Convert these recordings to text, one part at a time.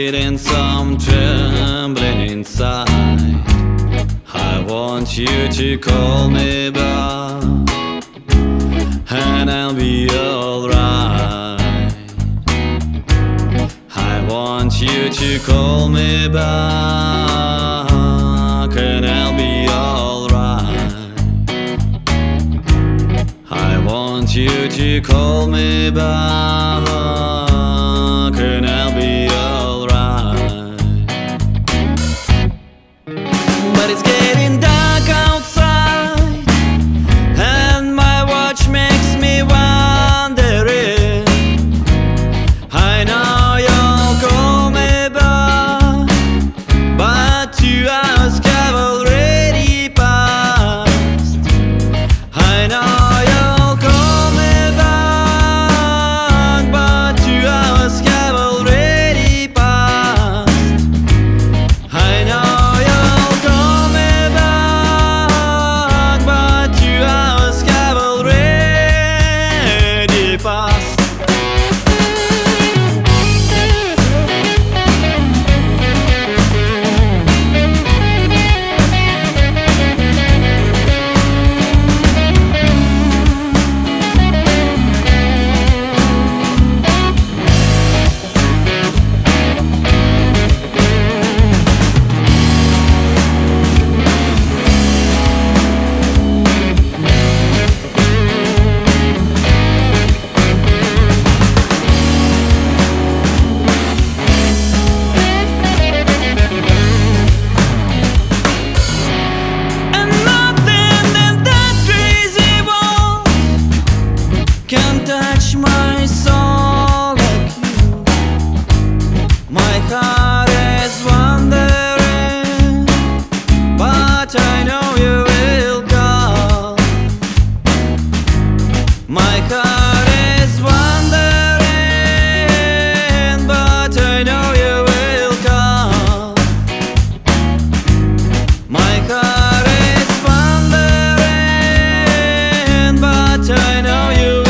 feeling some trembling inside. I want you to call me back, and I'll be alright. I want you to call me back, and I'll be alright. I want you to call me back, and I'll be alright. But it's getting dark outside, and my watch makes me wondering. I know you'll call me back, but 2 hours have already passed. I know you'll call me back, but 2 hours have already passed. I know you'll call me back, but 2 hours have already passed. Can't touch my soul like you. My heart is wandering, but I know you will come. My heart is wandering, but I know you will come. My heart is wandering, but I know you will.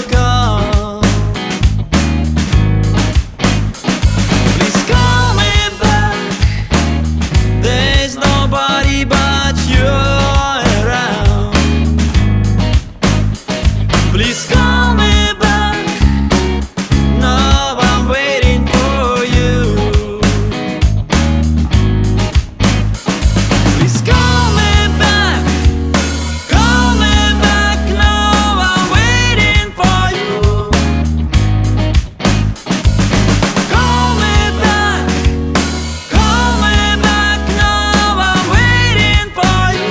Please call me back. There's nobody but you around. Please call me back. No, I'm waiting for you. Please call me back. Call me back. No, I'm waiting for you. Call me back. Call me back. No, I'm waiting for you.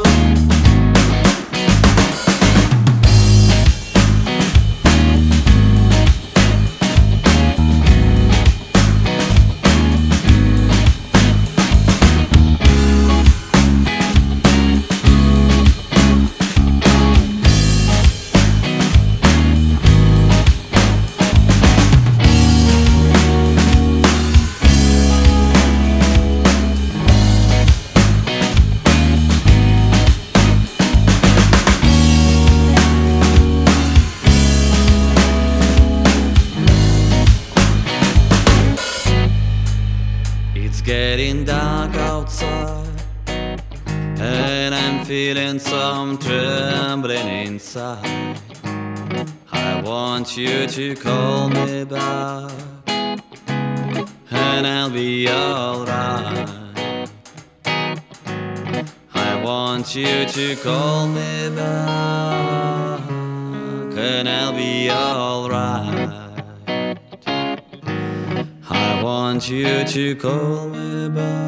It's getting dark outside, and I'm feeling some trembling inside. I want you to call me back, and I'll be alright. I want you to call me back, and I'll be alright. I want you to call me back,